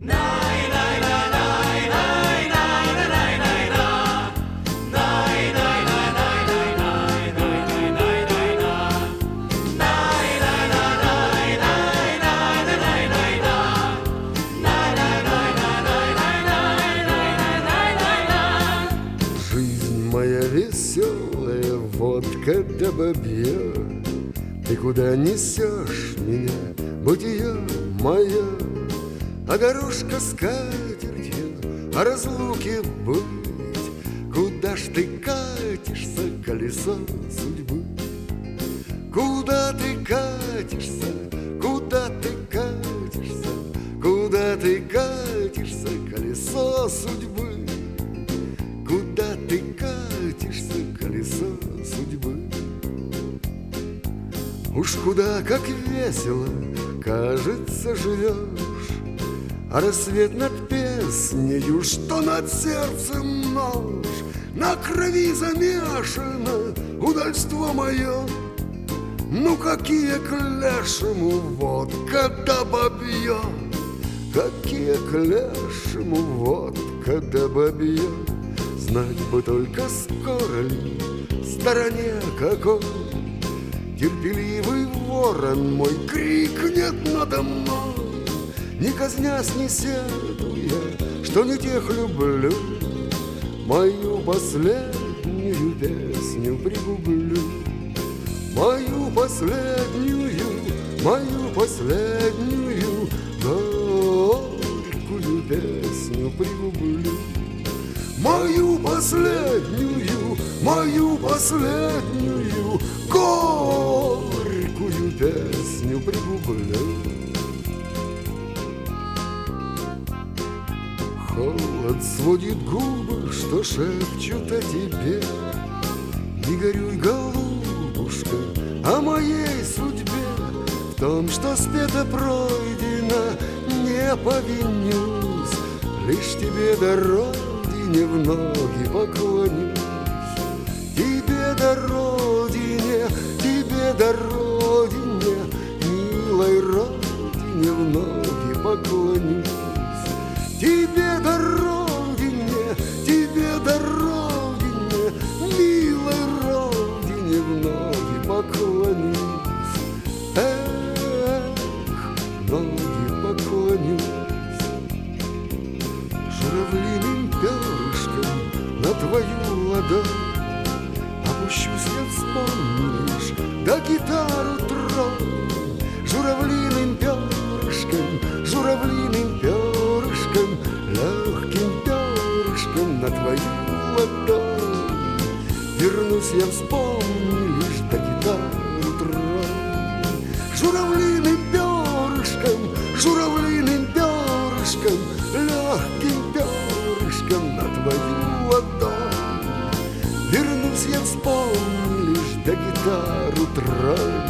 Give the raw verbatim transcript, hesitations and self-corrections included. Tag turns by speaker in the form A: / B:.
A: Жизнь моя веселая, водка да бабья, ты куда несешь меня, бытие мое? А дорожка с катертью, о разлуке быть, куда ж ты катишься, колесо судьбы? Куда ты катишься, куда ты катишься, куда ты катишься, колесо судьбы? Куда ты катишься, колесо судьбы? Уж куда как весело, кажется, живешь, а рассвет над песнею, что над сердцем нож, на крови замешано удальство мое. Ну какие к лешему водка да бабье, какие к лешему водка да бабье. Знать бы только, скоро ли в стороне какой терпеливый ворон мой крикнет надо мной, не казнясь, не сетуя, что не тех люблю, мою последнюю песню пригублю. Мою последнюю, мою последнюю горькую песню пригублю. Мою последнюю, мою последнюю горькую песню пригублю. Холод сводит губы, что шепчут о тебе. Не горюй, голубушка, о моей судьбе. В том, что спето пройдено, не повинюсь, лишь тебе дорога в ноги поклонюсь, тебе до родине, тебе до родине, милой родине в ноги поклонюсь, тебе до родине, тебе до родине, милой родине в ноги поклонюсь, эх, ноги поклонюсь. Журавлиным перышком на твою ладонь опущусь я, вспомнишь, да гитару тронь. Журавлиным перышком, журавлиным перышком, легким перышком на твою ладонь вернусь я, вспомнишь, да гитару тронь. Журавлиным перышком, журавлиным перышком, легким перышком на твою ладонь вернусь я, вспомнишь, да гитару тронь.